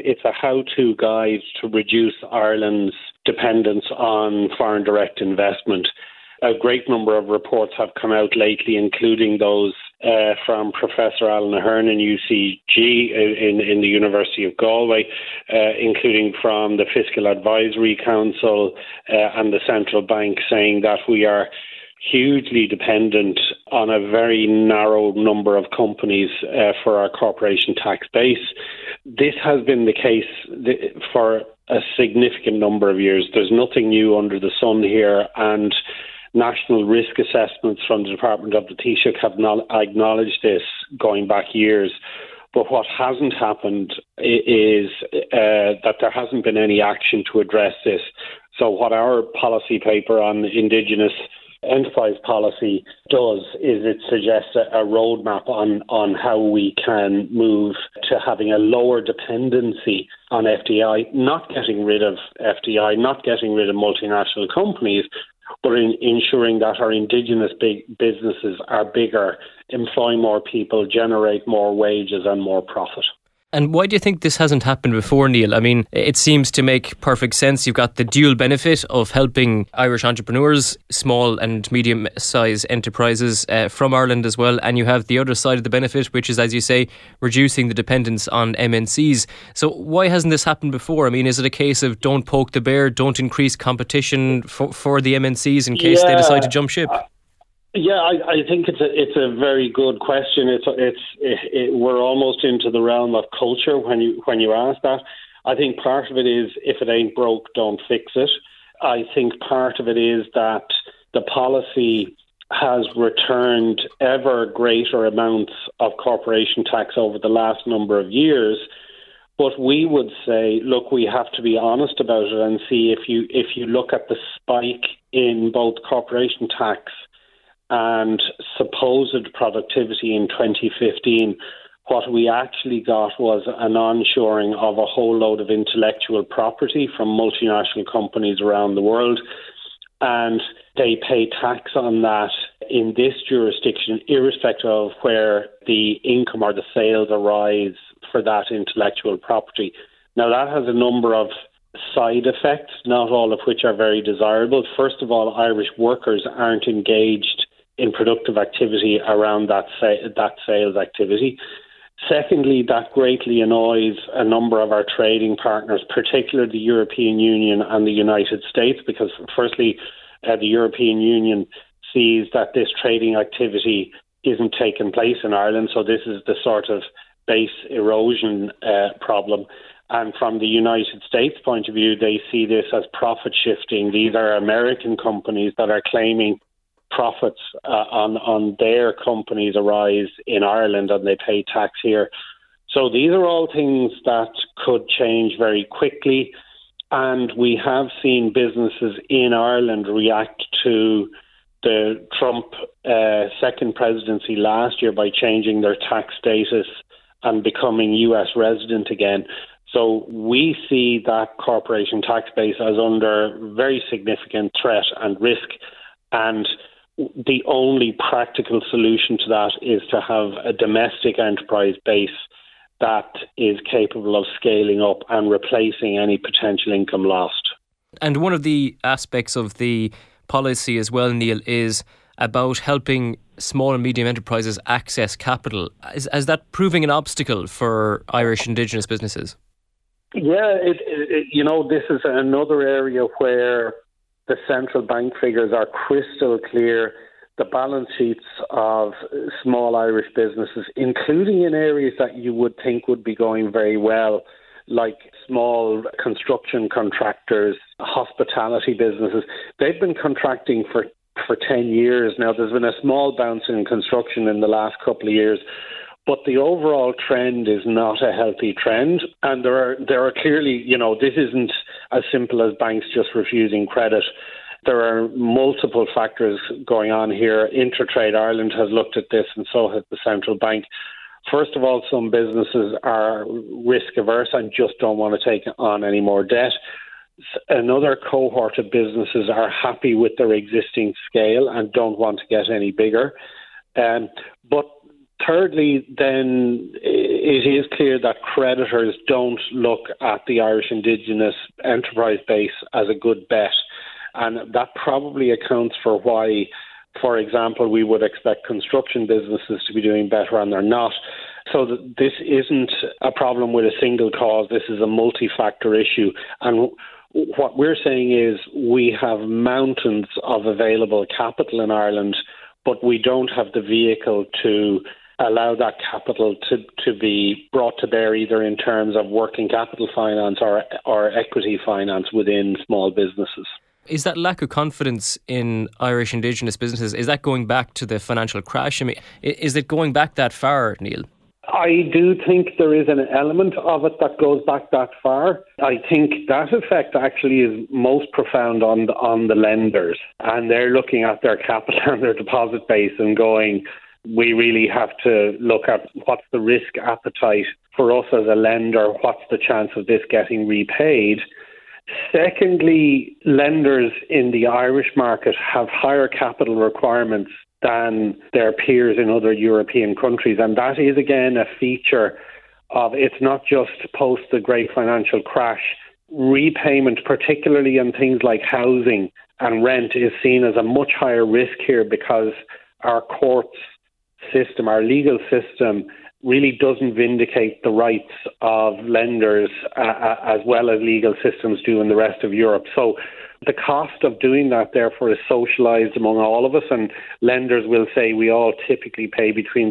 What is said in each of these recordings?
It's a how-to guide to reduce Ireland's dependence on foreign direct investment. A great number of reports have come out lately, including those from Professor Alan Ahern in UCG in the University of Galway, including from the Fiscal Advisory Council and the Central Bank, saying that we are hugely dependent on a very narrow number of companies for our corporation tax base. This has been the case for a significant number of years. There's nothing new under the sun here, and national risk assessments from the Department of the Taoiseach have acknowledged this going back years. But what hasn't happened is that there hasn't been any action to address this. So what our policy paper on Indigenous enterprise policy does is it suggests a roadmap on how we can move to having a lower dependency on FDI, not getting rid of FDI, not getting rid of multinational companies, but ensuring that our Indigenous big businesses are bigger, employ more people, generate more wages and more profit. And why do you think this hasn't happened before, Neil? I mean, it seems to make perfect sense. You've got the dual benefit of helping Irish entrepreneurs, small and medium-sized enterprises from Ireland as well. And you have the other side of the benefit, which is, as you say, reducing the dependence on MNCs. So why hasn't this happened before? I mean, is it a case of don't poke the bear, don't increase competition for the MNCs in case they decide to jump ship? Yeah, I think it's a very good question. We're almost into the realm of culture when you ask that. I think part of it is if it ain't broke, don't fix it. I think part of it is that the policy has returned ever greater amounts of corporation tax over the last number of years. But we would say, look, we have to be honest about it and see if you look at the spike in both corporation tax and supposed productivity in 2015, what we actually got was an onshoring of a whole load of intellectual property from multinational companies around the world. And they pay tax on that in this jurisdiction, irrespective of where the income or the sales arise for that intellectual property. Now, that has a number of side effects, not all of which are very desirable. First of all, Irish workers aren't engaged in productive activity around that sales activity. Secondly, that greatly annoys a number of our trading partners, particularly the European Union and the United States, because firstly, the European Union sees that this trading activity isn't taking place in Ireland, so this is the sort of base erosion problem. And from the United States point of view, they see this as profit shifting. These are American companies that are claiming profits on their companies arise in Ireland and they pay tax here. So these are all things that could change very quickly, and we have seen businesses in Ireland react to the Trump second presidency last year by changing their tax status and becoming US resident again. So we see that corporation tax base as under very significant threat and risk, and the only practical solution to that is to have a domestic enterprise base that is capable of scaling up and replacing any potential income lost. And one of the aspects of the policy as well, Neil, is about helping small and medium enterprises access capital. Is that proving an obstacle for Irish Indigenous businesses? Yeah, this is another area where the central bank figures are crystal clear. The balance sheets of small Irish businesses, including in areas that you would think would be going very well, like small construction contractors, hospitality businesses, they've been contracting for 10 years now. There's been a small bounce in construction in the last couple of years, but the overall trend is not a healthy trend. And there are clearly, this isn't as simple as banks just refusing credit. There are multiple factors going on here. Intertrade Ireland has looked at this, and so has the central bank. First of all, some businesses are risk averse and just don't want to take on any more debt. Another cohort of businesses are happy with their existing scale and don't want to get any bigger. But Thirdly, then it is clear that creditors don't look at the Irish Indigenous enterprise base as a good bet. And that probably accounts for why, for example, we would expect construction businesses to be doing better and they're not. So this isn't a problem with a single cause. This is a multi-factor issue. And what we're saying is we have mountains of available capital in Ireland, but we don't have the vehicle to allow that capital to be brought to bear either in terms of working capital finance or equity finance within small businesses. Is that lack of confidence in Irish Indigenous businesses, is that going back to the financial crash? I mean, is it going back that far, Neil? I do think there is an element of it that goes back that far. I think that effect actually is most profound on the lenders, and they're looking at their capital and their deposit base and going, we really have to look at what's the risk appetite for us as a lender, what's the chance of this getting repaid. Secondly, lenders in the Irish market have higher capital requirements than their peers in other European countries. And that is, again, a feature of it's not just post the great financial crash. Repayment, particularly in things like housing and rent, is seen as a much higher risk here because our courts system, our legal system, really doesn't vindicate the rights of lenders as well as legal systems do in the rest of Europe. So the cost of doing that, therefore, is socialised among all of us, and lenders will say we all typically pay between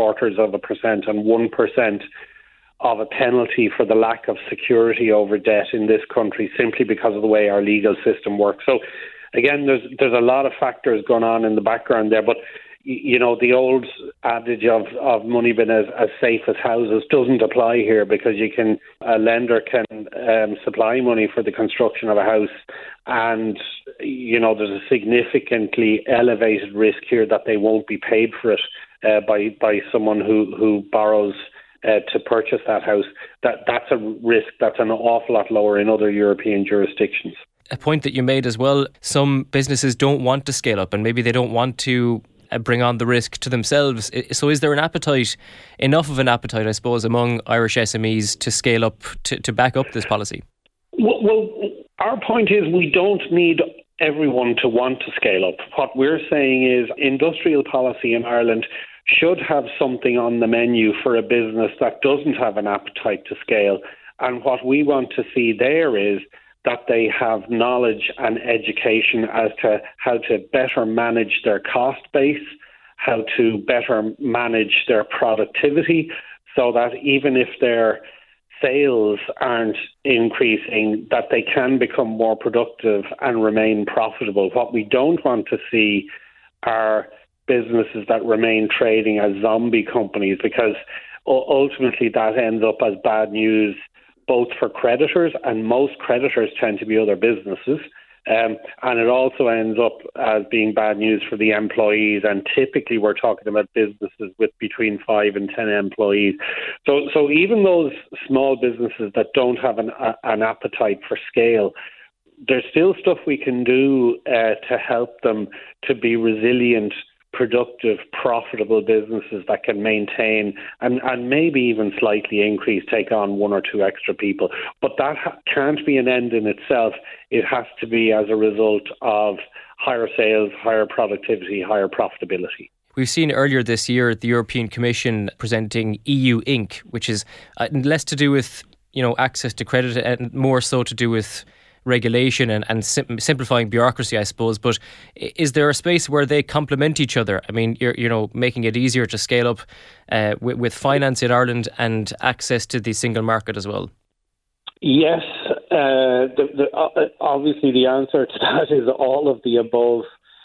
0.75% and 1% of a penalty for the lack of security over debt in this country simply because of the way our legal system works. So, again, there's a lot of factors going on in the background there, but you know, the old adage of money being as safe as houses doesn't apply here because a lender can supply money for the construction of a house, and you know there's a significantly elevated risk here that they won't be paid for it by someone who borrows to purchase that house. That's a risk that's an awful lot lower in other European jurisdictions. A point that you made as well, some businesses don't want to scale up and maybe they don't want to bring on the risk to themselves. So is there enough of an appetite, I suppose, among Irish SMEs to scale up, to back up this policy? Well, our point is we don't need everyone to want to scale up. What we're saying is industrial policy in Ireland should have something on the menu for a business that doesn't have an appetite to scale. And what we want to see there is that they have knowledge and education as to how to better manage their cost base, how to better manage their productivity, so that even if their sales aren't increasing, that they can become more productive and remain profitable. What we don't want to see are businesses that remain trading as zombie companies, because ultimately that ends up as bad news both for creditors, and most creditors tend to be other businesses, and it also ends up as being bad news for the employees, and typically we're talking about businesses with between 5 and 10 employees. So even those small businesses that don't have an appetite for scale, there's still stuff we can do to help them to be resilient, productive, profitable businesses that can maintain and maybe even slightly increase, take on 1 or 2 extra people. But that can't be an end in itself. It has to be as a result of higher sales, higher productivity, higher profitability. We've seen earlier this year the European Commission presenting EU Inc., which is less to do with access to credit and more so to do with regulation and simplifying bureaucracy, I suppose. But is there a space where they complement each other? I mean, you're making it easier to scale up with finance in Ireland and access to the single market as well. Yes, obviously the answer to that is all of the above.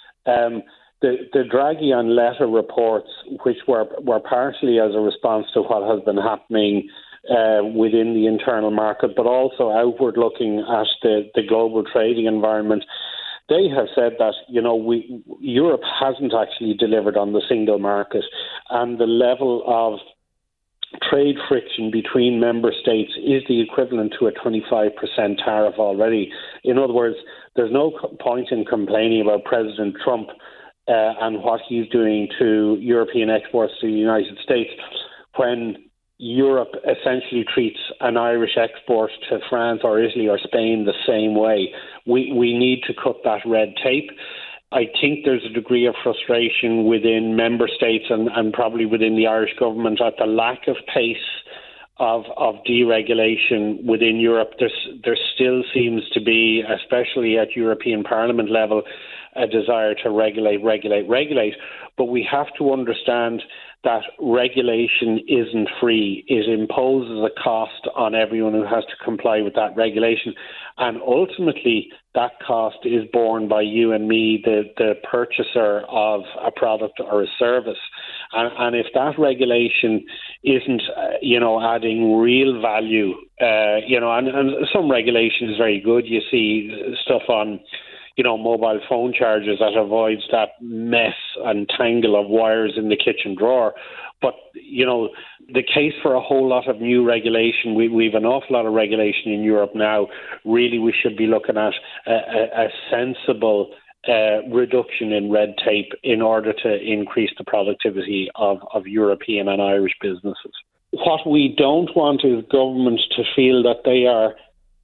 The Draghi and Letta reports, which were partially as a response to what has been happening within the internal market, but also outward looking at the global trading environment, they have said that Europe hasn't actually delivered on the single market, and the level of trade friction between member states is the equivalent to a 25% tariff already. In other words, there's no point in complaining about President Trump and what he's doing to European exports to the United States, when Europe essentially treats an Irish export to France or Italy or Spain the same way. We need to cut that red tape. I think there's a degree of frustration within member states and probably within the Irish government at the lack of pace of deregulation within Europe. There still seems to be, especially at European Parliament level, a desire to regulate. But we have to understand that regulation isn't free. It imposes a cost on everyone who has to comply with that regulation. And ultimately, that cost is borne by you and me, the purchaser of a product or a service. And if that regulation isn't, adding real value, and some regulation is very good. You see stuff on mobile phone chargers that avoids that mess and tangle of wires in the kitchen drawer. But, the case for a whole lot of new regulation, we've an awful lot of regulation in Europe now. Really, we should be looking at a sensible reduction in red tape in order to increase the productivity of European and Irish businesses. What we don't want is governments to feel that they are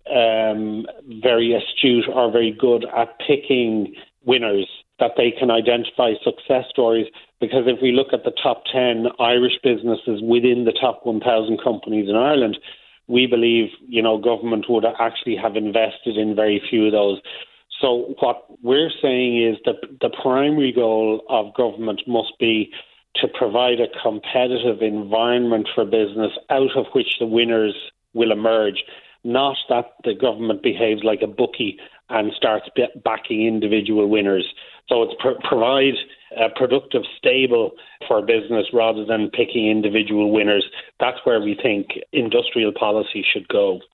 very astute or very good at picking winners, that they can identify success stories. Because if we look at the top 10 Irish businesses within the top 1,000 companies in Ireland, we believe, government would actually have invested in very few of those. So what we're saying is that the primary goal of government must be to provide a competitive environment for business out of which the winners will emerge. Not that the government behaves like a bookie and starts backing individual winners. So it's provide a productive stable for business rather than picking individual winners. That's where we think industrial policy should go.